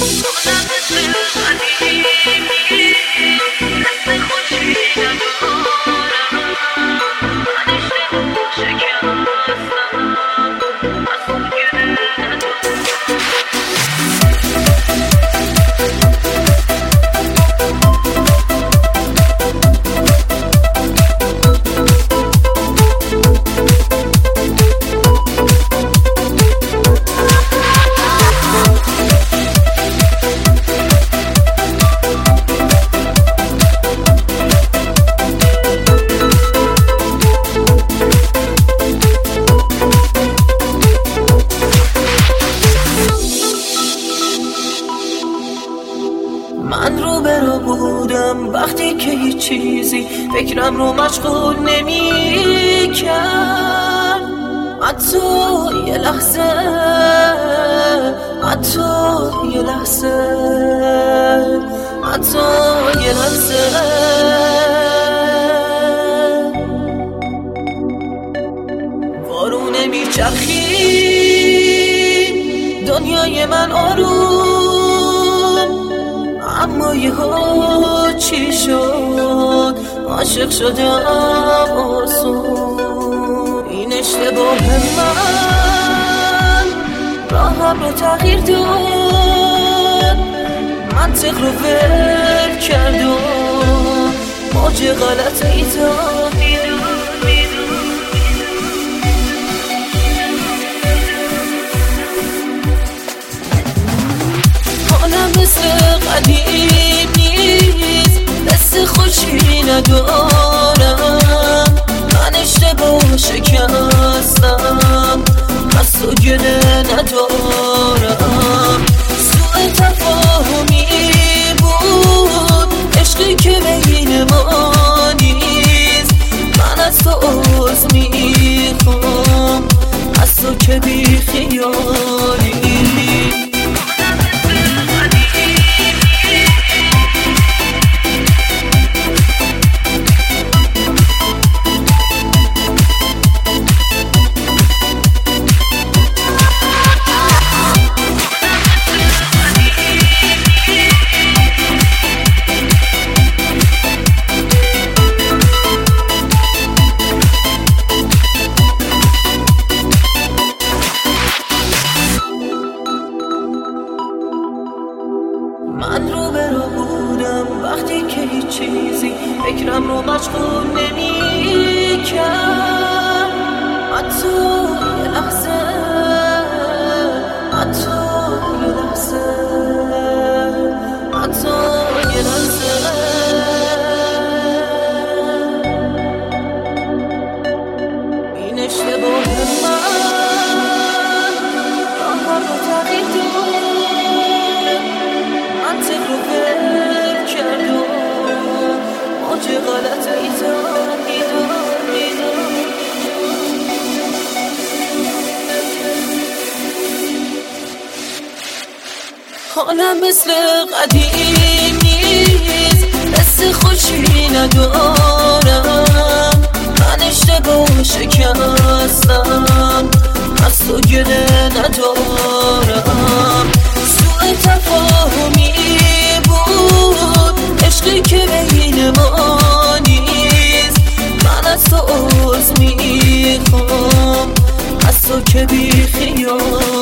من رو به رو بودم وقتی که هیچ چیزی فکرم رو مشغول نمی کرد. حتی یه لحظه، حتی یه لحظه، حتی یه لحظه وارونه میچرخید دنیای من آروم، اما یهو چی شد؟ عاشق شدم آسون. این اشتباه من راهم رو تغییر داد، منطق رو ول کرد و موج غلطی داد. حالم مثل قدیم نیست، دست خوشی ندارم، من اشتباه شکستم، قصد و گله ندارم. سوء تفاهمی بود، عشقی که بین ما نیست. من از تو عذر میخوام، از تو که بی خیالی. من رو به رو بودم وقتی که هیچ چیزی فکرم رو مشغول نمی کرد. حتی یه لحظه، حتی یه لحظه، حتی یه لحظه این اشتباه من راهم رو تغییر داد، منطق رو ول کرد و موج غلطی داد. حالم مثل قدیم نیست، دست خوشی ندارم، من اشتباه شکستم، قصد و گله ندارم. سوء تفاهمی بود، عشقی که بین ما نیست. من از تو عذر میخوام، از تو که بی خیال.